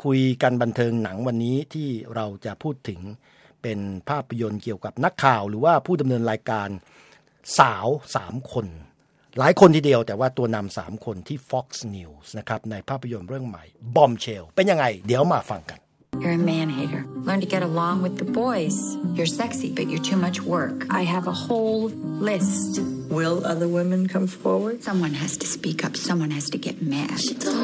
คุยกันบันเทิงหนังวันนี้ที่เราจะพูดถึงเป็นภาพยนตร์เกี่ยวกับนักข่าวหรือว่าผู้ดำเนินรายการสาว3คนหลายคนทีเดียวแต่ว่าตัวนำ3คนที่ Fox News นะครับในภาพยนตร์เรื่องใหม่ Bombshell เป็นยังไงเดี๋ยวมาฟังกัน You're a man-hater. Learn to get along with the boys. You're sexy, but you're too much work. I have a whole list. Will other women come forward? Someone has to speak up. Someone has to get mad.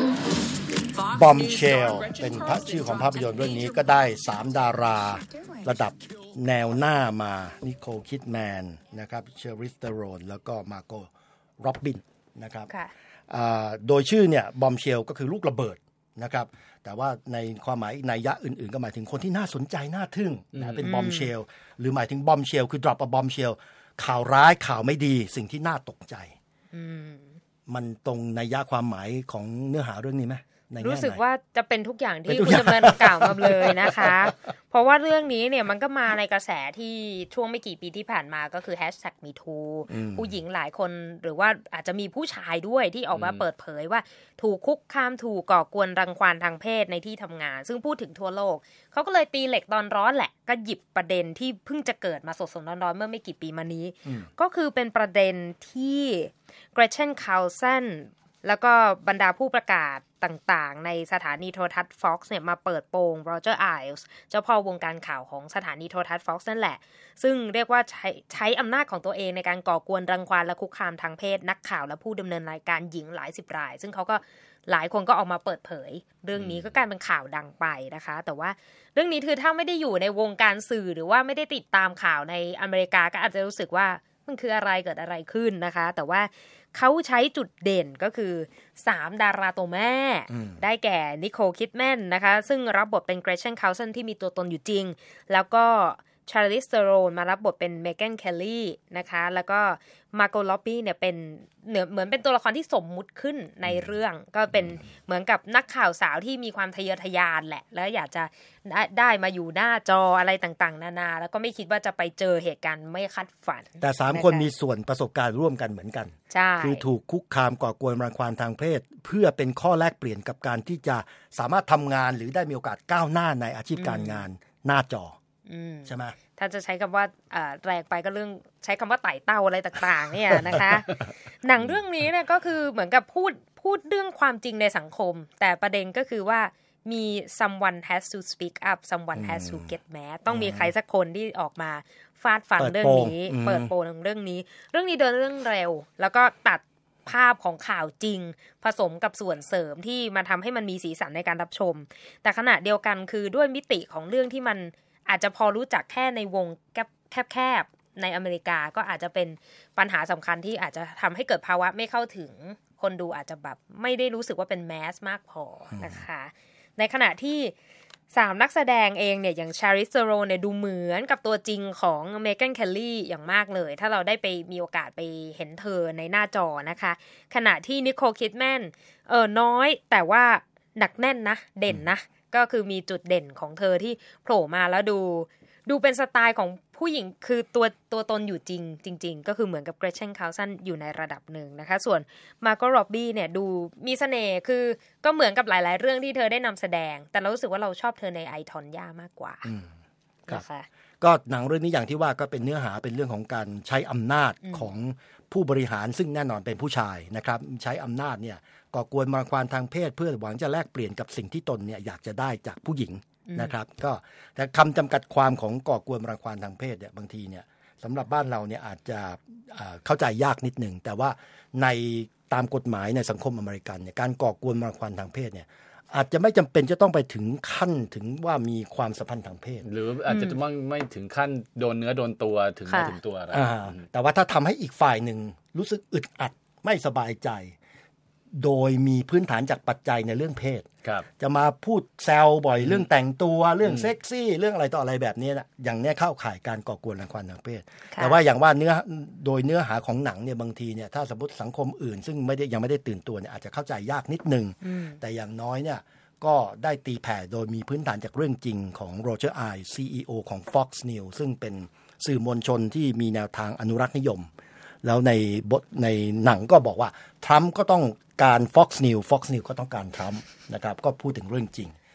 Bombshell เป็นชื่อของภาพยนตร์เรื่องนี้ก็ได้3ดาราระดับแนวหน้ามานิโคล คิดแมนนะครับเชอริส เทโรนแล้วก็มาโก โรบบินนะครับโดยชื่อเนี่ย Bombshell ก็คือลูกระเบิดนะครับแต่ว่าในความหมายนัยยะอื่นๆก็หมายถึงคนที่น่าสนใจน่าทึ่งนะเป็น Bombshell หรือหมายถึง Bombshell คือ drop a bombshell ข่าวร้ายข่าวไม่ดีสิ่งที่น่าตกใจมันตรงนัยยะความหมายของเนื้อหาเรื่องนี้ไหมรู้สึกว่าจะเป็นทุกอย่างที่คุณดำเนินกล่าวมาเลยนะคะเพราะว่าเรื่องนี้เนี่ยมันก็มาในกระแสที่ช่วงไม่กี่ปีที่ผ่านมาก็คือ #MeToo ผู้หญิงหลายคนหรือว่าอาจจะมีผู้ชายด้วยที่ออกมาเปิดเผยว่าถูกคุกคามถูกก่อกวนรังควานทางเพศในที่ทำงานซึ่งพูดถึงทั่วโลกเขาก็เลยตีเหล็กตอนร้อนแหละก็หยิบประเด็นที่เพิ่งจะเกิดมาสดๆร้อนๆเมื่อไม่กี่ปีมานี้ก็คือเป็นประเด็นที่เกรเชน คาร์ลสันแล้วก็บรรดาผู้ประกาศต่างๆในสถานีโทรทัศน์ Fox เนี่ยมาเปิดโปงโรเจอร์ ไอล์ส์เจ้าพ่อวงการข่าวของสถานีโทรทัศน์ Fox นั่นแหละซึ่งเรียกว่าใช้อำนาจของตัวเองในการก่อกวนรังควานและคุกคามทางเพศนักข่าวและผู้ดำเนินรายการหญิงหลาย10รายซึ่งเขาก็หลายคนก็ออกมาเปิดเผยเรื่องนี้ก็กลายเป็นข่าวดังไปนะคะแต่ว่าเรื่องนี้คือถ้าไม่ได้อยู่ในวงการสื่อหรือว่าไม่ได้ติดตามข่าวในอเมริกาก็อาจจะรู้สึกว่ามันคืออะไรเกิดอะไรขึ้นนะคะแต่ว่าเขาใช้จุดเด่นก็คือ3ดาราตัวแม่ได้แก่นิโคล คิดแมนนะคะซึ่งรับบทเป็นเกรเชน คาร์ลสันที่มีตัวตนอยู่จริงแล้วก็ชาร์ลิส เทโรนมารับบทเป็นเมแกน เคลลี่นะคะแล้วก็มาโก โรบบี้เนี่ยเป็นเหมือนเป็นตัวละครที่สมมุติขึ้นในเรื่องก็เป็นเหมือนกับนักข่าวสาวที่มีความทะเยอทะยานแหละแล้วอยากจะได้มาอยู่หน้าจออะไรต่างๆนานาแล้วก็ไม่คิดว่าจะไปเจอเหตุการณ์ไม่คาดฝันแต่3คนมีส่วนประสบการณ์ร่วมกันเหมือนกันคือถูกคุกคามก่อกวนรังควานทางเพศเพื่อเป็นข้อแลกเปลี่ยนกับการที่จะสามารถทำงานหรือได้มีโอกาสก้าวหน้าในอาชีพการงานหน้าจอใช่ไหมถ้าจะใช้คำว่าแรงไปก็เรื่องใช้คำว่าไต่เต้าอะไรต่างๆเนี่ยนะคะ หนังเรื่องนี้เนี่ยก็คือเหมือนกับพูดเรื่องความจริงในสังคมแต่ประเด็นก็คือว่ามี someone has to speak up someone has to get mad ต้องมีใครสักคนที่ออกมาฟาดฟันเรื่องนี้เปิดโปงเรื่องนี้เดินเรื่องเร็วแล้วก็ตัดภาพของข่าวจริงผสมกับส่วนเสริมที่มาทำให้มันมีสีสันในการรับชมแต่ขณะเดียวกันคือด้วยมิติของเรื่องที่มันอาจจะพอรู้จักแค่ในวงแคบๆในอเมริกาก็อาจจะเป็นปัญหาสำคัญที่อาจจะทำให้เกิดภาวะไม่เข้าถึงคนดูอาจจะแบบไม่ได้รู้สึกว่าเป็นแมสมากพอนะคะในขณะที่3นักแสดงเองเนี่ยอย่างชาริส เทโรนเนี่ยดูเหมือนกับตัวจริงของเมแกน เคลลี่อย่างมากเลยถ้าเราได้ไปมีโอกาสไปเห็นเธอในหน้าจอนะคะขณะที่นิโคล คิดแมนน้อยแต่ว่าหนักแน่นนะเด่นนะก็คือมีจุดเด่นของเธอที่โผล่มาแล้วดูเป็นสไตล์ของผู้หญิงคือตัวตนอยู่จริงก็คือเหมือนกับเกรเชน คาร์ลสันอยู่ในระดับหนึ่งนะคะส่วนมาโก โรบบี้เนี่ยดูมีเสน่ห์คือก็เหมือนกับหลายๆเรื่องที่เธอได้นำแสดงแต่เรารู้สึกว่าเราชอบเธอในไอทอนย่ามากกว่านะคะก็หนังเรื่องนี้อย่างที่ว่าก็เป็นเนื้อหาเป็นเรื่องของการใช้อำนาจของผู้บริหารซึ่งแน่นอนเป็นผู้ชายนะครับใช้อำนาจเนี่ยก่อกวนรังควานทางเพศเพื่อหวังจะแลกเปลี่ยนกับสิ่งที่ตนเนี่ยอยากจะได้จากผู้หญิงนะครับก็แต่คำจำกัดความของก่อกวนรังควานทางเพศเนี่ยบางทีเนี่ยสำหรับบ้านเราเนี่ยอาจจะเข้าใจยากนิดหนึ่งแต่ว่าในตามกฎหมายในสังคมอเมริกันเนี่ยการก่อกวนรังควานทางเพศเนี่ยอาจจะไม่จำเป็นจะต้องไปถึงขั้นถึงว่ามีความสัมพันธ์ทางเพศหรืออาจจะไม่ถึงขั้นโดนเนื้อโดนตัวถึงไม่ถึงตัวอะไรแต่ว่าถ้าทำให้อีกฝ่ายหนึ่งรู้สึกอึดอัดไม่สบายใจโดยมีพื้นฐานจากปัจจัยในเรื่องเพศจะมาพูดแซวบ่อยเรื่องแต่งตัวเรื่องเซ็กซี่เรื่องอะไรต่ออะไรแบบนี้นะอย่างนี้เข้าข่ายการก่อกวนรังควานทางเพศแต่ว่าอย่างว่าโดยเนื้อหาของหนังเนี่ยบางทีเนี่ยถ้าสมมติสังคมอื่นซึ่งยังไม่ได้ตื่นตัวเนี่ยอาจจะเข้าใจยากนิดนึงแต่อย่างน้อยเนี่ยก็ได้ตีแผ่โดยมีพื้นฐานจากเรื่องจริงของโรเจอร์ ไอล์ CEO ของ Fox News ซึ่งเป็นสื่อมวลชนที่มีแนวทางอนุรักษ์นิยมแล้วในหนังก็บอกว่าทรัมป์ก็ต้องการ Fox News ก็ต้องการทรัมป์นะครับก็พูดถึงเรื่องจริง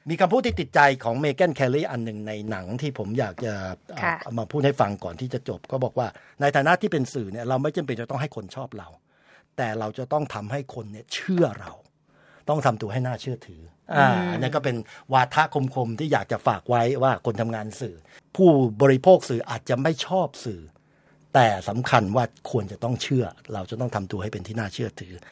มีคำพูดที่ติดใจของเมแกนแคลรีอันหนึ่งในหนังที่ผมอยากจะเอามาพูดให้ฟังก่อนที่จะจบก็บอกว่าในฐานะที่เป็นสื่อเนี่ยเราไม่จำเป็นจะต้องให้คนชอบเราแต่เราจะต้องทำให้คนเนี่ยเชื่อเราต้องทำตัวให้น่าเชื่อถืออันนี้ก็เป็นวาทะคมๆที่อยากจะฝากไว้ว่าคนทำงานสื่อผู้บริโภคสื่ออาจจะไม่ชอบสื่อแต่สำคัญว่าควรจะต้องเชื่อเราจะต้องทำตัวให้เป็นที่น่าเชื่อถือ